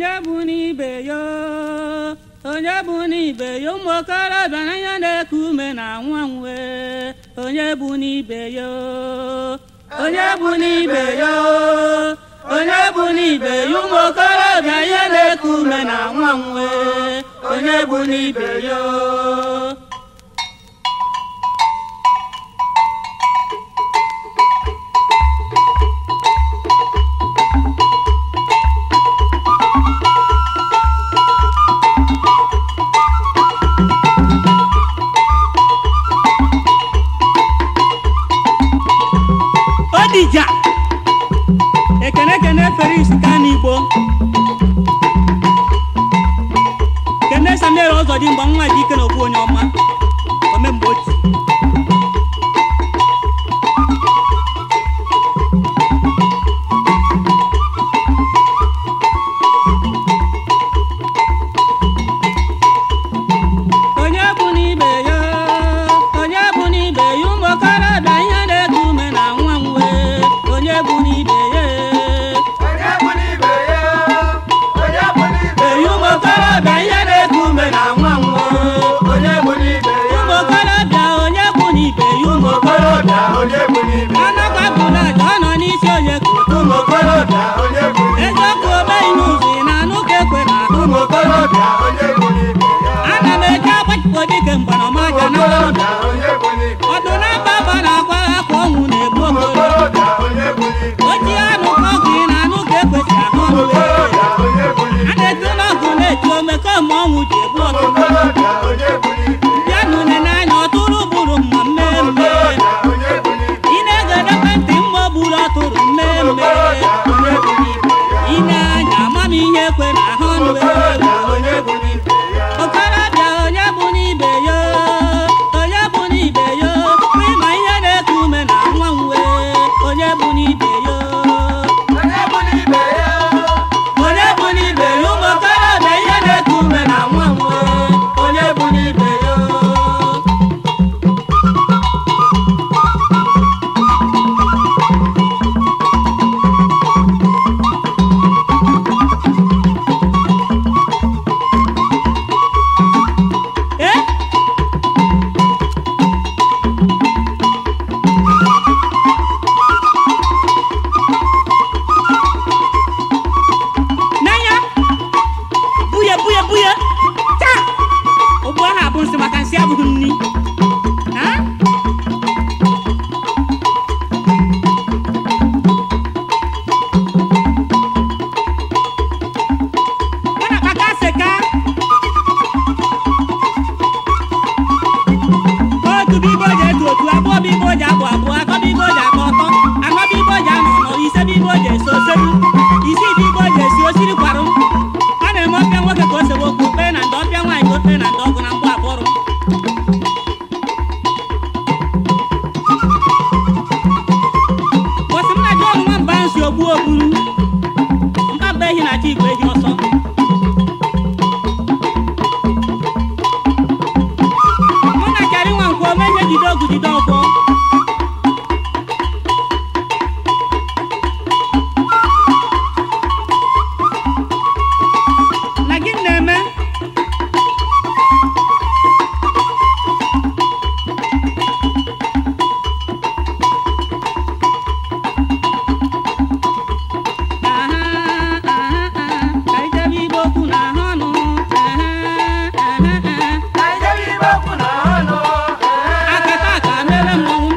onye bụ n'ibe ya ụmụ okorobịa n'anya na-eku ume na nwa nwe onye bụ n'ibe ya onye bụ n'ibe ya onye bụ n'ibe ya ụmụ okorobịa ihe na-eku ume na nwa nwe onye bụ n'ibe ya Odija ekene Felix Kanigbo kene Samuel Ozodimgba nwa dike na okwu onye ọma omemgbe oti onye bụ n'ibe ya onye bụ n'ibe ya ụmụ okorobịa ihe na-eku ume na nwa nwe onye bụ n'ibe ya onye bụ n'ibe ya onye bụ n'ibe ya ụmụ okorobịa ihe na-eku ume na nwa nwe onye bụ n'ibe ya ụmụ okorobịa onye bụ n'ibe ya ụmụ okorobịa onye bụ n'ibe ya anakwa bụla aja ọ nọ n'isi onye ka ụmụ okorobịa onye bụ n'ibe ya eziokwu omeghị n'ụzọ ị na-anụ ka ekwe na ụmụ okorobịa onye bụ n'ibe ya ana m eji agbachipụ dike mgbanamaja na ọdụ na-aba aba na-akwa akwa ọnwụ na-egbu okorobịa oji anụ ka ọgwụ ị na-anụ ka ekwesị ahụ ọnụ a na-etu n'ọgụ na-etu ome kemgbe ọnwụ ji egbu ọtụtụ bịanụ n'anya ọtụrụ gburu mma mmemme ị na-egede ekwentị mma o gburu ọtụrụ mmemme ị na-anya amamihe ekwe na ahụ ọnụ okorobịa onye bụ n'ibe ya onye bụ n'ibe ya ịma ihe na-eku ume na nwa nwe onye bụ n'ibe ya onye bụ n'ibe ya onye bụ n'ibe ya ụmụ okorobịa ihe na-eku ume na nwa nwe onye bụ n'ibe ya buye taa ụgbọ ha bụ nsị maka nsị abụghị nni mana kpaka seka otu bibo ji etu otu abụọ bibo ji abụ abụọ atọ bibo ji atọ ọtọ anọ bibo ji anọ nọ ise bibo ji eso oselu isii bibo ji esi osiri kwarụ na-eme ọpịa nwoke ka o sebe okwu okpere na ndị ọpịa nwaanyị ka okpere na ndị ọgụ na mgbe abụrụ kwụsị m na ji ọnụ nwamba nsi ogbu ogburu mkpamba ehi na-achọ igwe eji ọsọ mụ na karị nwa nkwọ ome ihe jide ogwu jide ọkwọ akata aka mere mmọnwụ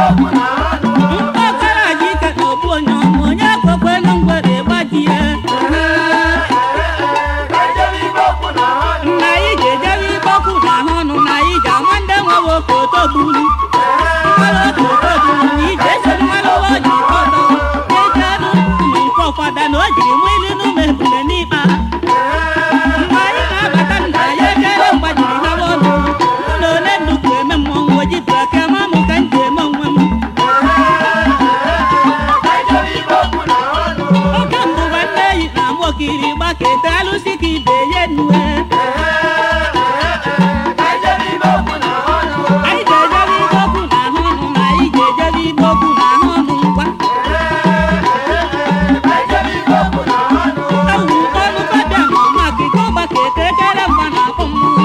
Mkpọkọrọ ji ike na ogbu onye ọmụ onye kwekwe na ngwere gbaji ya nna anyị ga-ejebe ibe okwu na ahụ ọnụ na anyị ji ama ndị nwewe oke otogburu mmadụ oke otogburu na ije esoro mmadụ ụwa ji ọtọ ejeru ụmụ nke ọkwada na o jiri nwa ilu n'ụmụ ebule n'ikpa mgbe anyị na-abata nna ya ejere mgbajiri ha ọnụ ụlọ ole nnukwu eme mmọnwụ ojitụ aka ma mụ ka m ji eme onwe m oke mbụba nne eyi na ama okiri gbakete alụsị ka ibe ye nue anyị ga-ejebe ibe okwu na ahụ ọnụ na anyị ga-ejebe ibe okwu na ahụ ọnụ ngwa awụ ọnụ babịa ma ọmaka ike ọgbakete ekere mgba na akpọ mmụọ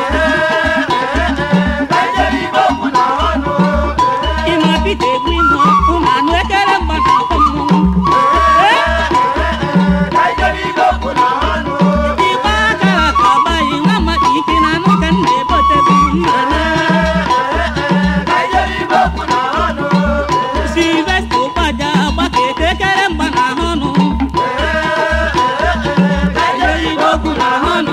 ịma pita egwu ime ụmụ anụ ekere mgba na akpọ mmụọ igba akara ka ọgbaghị nwa mmadụ ike na anụ ka m na-ebotebu mmana Silvesta ụkpaja gbakete ekere mgba na ahụ ọnụ ejeribe okwu na ahụ ọnụ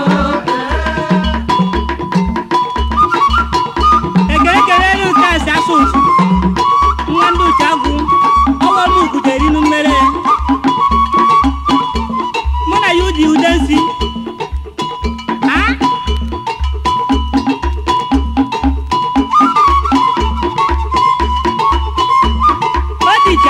ekere elu nke asị asụ ụsụ nwa ndị uche agwụ ọwọrụ ugwu jeri nu mmere mụ na ya ụdị ude nsi odija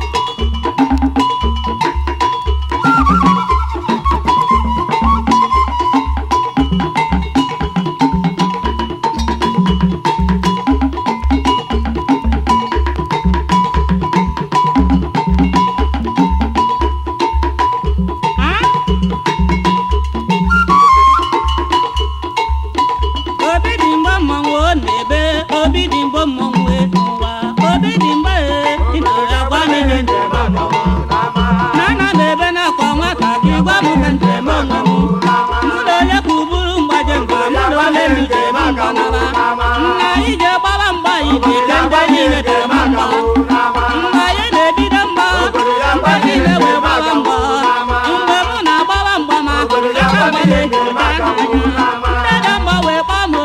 obi dị mgbe mmọnwụ ọ na-ebe obi dị mgbe mmọnwụ n'ụwa obi dị mgbe ị na-agwa m ihe njem na ana m ebe na-akwa nwata gị gwa m ka njem onwe m mụ na onye ka uburu mgbaje mgba mụ na onye m njem mgbanara nna anyị je gbara mgba anyị ga-eke ndị niile jem mgba mgbe anyị na-ebido mgba mgbe niile wee gbara mgba mgbe mụ na-agbara mgba ma aka mgba na-eji anya ndị mgba wee gbaa m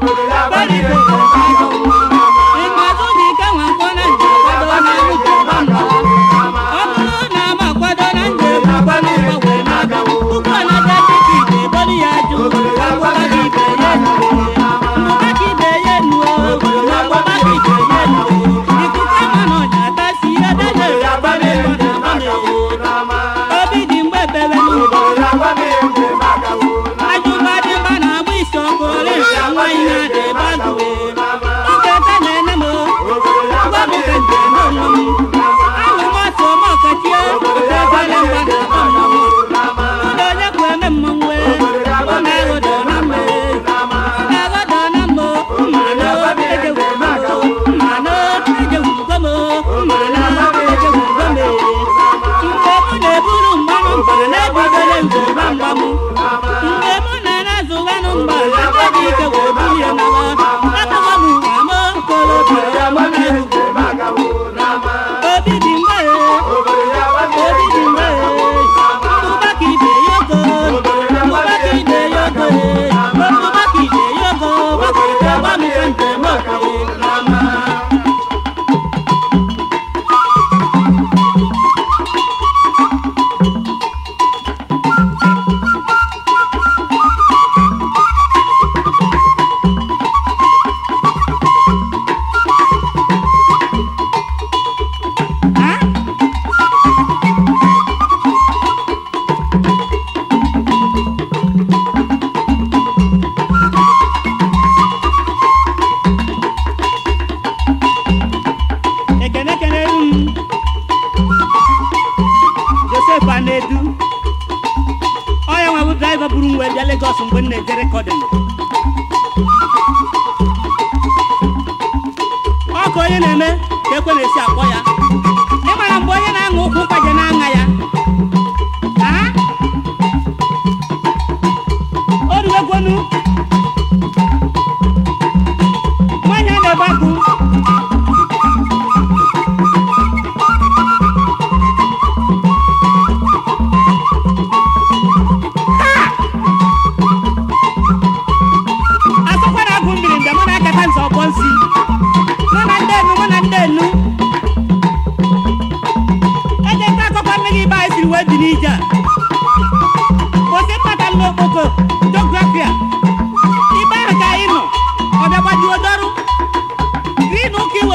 ịmazụ dị ike nwa nkwọ na njem kwado na njem mgba ọ bụrụ na ama kwado na njem akwa n'ụgbọ wee na-aga tupu ọ na-aga dịka ibe ebolu ya jụ ka mgbaba ka ibe ya enuwe mgbaba ka ibe ya enuwe na mgbaba ka ibe ya enuwe ikuku ama na ọnya atasi ihe dede agba n'ụgbọ na agba obi dị mgbe ebere n'ụgbọ ajụba dị mma na-agba isi ọkụ ole nka nwa ihe a na-ebe agụwe oge ete na-ene m gwa m ka njem onwe m ahụ m ọtụ ọma ọkachie oge ebere mgba na-akpọ mmọnwụ ụlọ onye kwu eme mmọnwụ ọ na-aghọdọ na mma na-aghọdọ na mma mmanụ ejewugo m mmanụ ejewugo m mmanụ ejewugo m mgbe mụ na-eburu mgbanụ mba na-ebidoro njem mgba m mgbe mụ na-azụganụ mgba na dị ike wee bulie nawa atụwa m ụwa m okorobịa ya mụ na-erugo obi dị mgbe obi dị mgbe tụba ka ibe ya ogo tụba ka ibe ya ogo tụba ka ibe ya ogo gbakọrịta gba m ka njem okwe Edu onye nwa bụ draiva buru m wee bịa Lagos mgbe m na-eje rekọdịn ọ ka onye na-eme ka ekwe na-esi akpọ ya ịmara mgbe onye na-aṅụ ụkwụ mkpaje na-aṅa ya o ruwegwonu nwaanyị a na-ebe akụ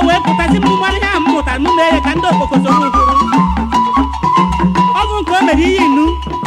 wee pụtasị mmụmara ihe ahụ m mụtara m mee ya ka ndị okpoko soro ụkwụrụ ọ bụ nke o mere iyi inu